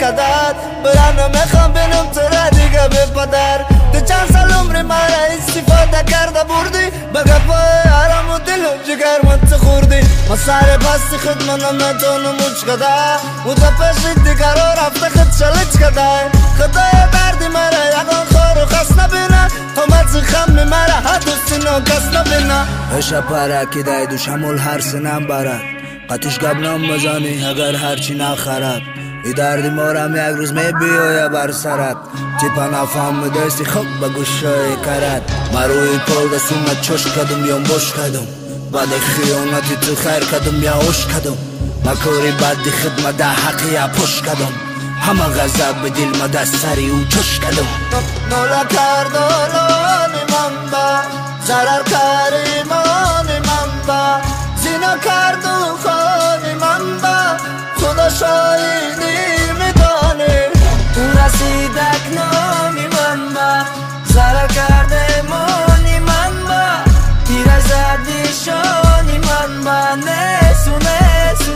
کدر برم نمیخوام بینم تو را دیگه به پدر تو چند سال عمر مرا استفاده کرده بردی بگه پای حرام و دل و جگر من تو خوردی ما سر بستی خود منم ندانم اوچ کده و تا پیش دیگر رو رفته خود شلچ کده خدای دردی مرا یکان خور و خست نبینه همت زخم مرا حد و سینو کس نبینه اشا پرکی دای دوشمول هر سنم برد قطیش قبلم مزانی اگر هرچی نخرد ای دردی مارم یک روز می بیایه بر سرت تیپا نفهم دستی خوب به گوشای کرد ما روی پل دستیم چوش کدم یا مش کدم بعد خیانتی تو خیر کدم یا اوش کدم ما کوری بعد خدمت ده حقی یا پش کدم همه غضب به دل ما دست سری و چش کدم نولا کردالانی من با ضرر کاری مانی من با زینا کردو خانی من با خدا شایدی میدانی او رسیدک نامی من با ضرر کرده مانی من با تیر زدی شانی من با نسو نسو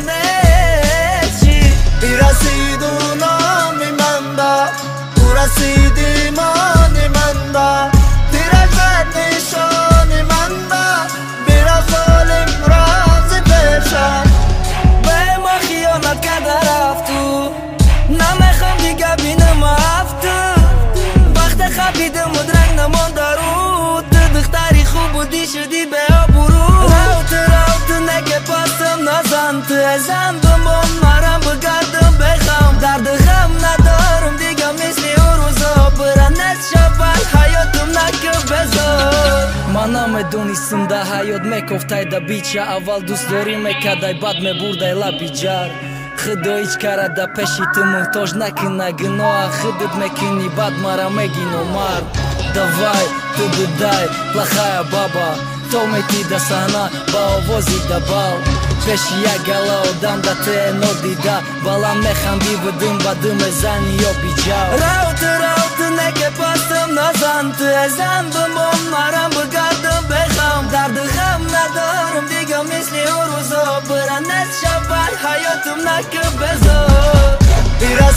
نسی ای رسیدو نامی من با او رسیدی مانی من با تیر زدی شانی من با بیرا ظالم رازی پیشم به ما خیانت کرده رفتو نمیخوام دیگه بینم افتو وقت خبیدم و درنگ نمانده رو تو دختری خوب بودی شدی به آبرو راوت نگه پاسم نزن تو ازم بمون مرم بگردم بخوام درد غم ندارم دیگه مثل اون روزا برنت شبن حیاتم نکه بزار من نمیدونستم ده حیات میکفتای ده بیچه اول دوست داری میکدای بد میبردای لبی جر خدا هیچ کاره ده پیشی تو محتاج نکنه گناه خودت میکنی بد مرا میگی نمرد давай تو بدای плохая баба تو میتی ده صحنه با آوازی ده بال پیش یک گله آدم ده ته ندیده بالام میخندی بدم بدم زنی یا بیجا راوت نگه پاستم نزن تو ازم بمون مرم بگردم بخوام درد غم ندارم دیگه مثل اون روزا برنت شبن حیاتم نکه بزار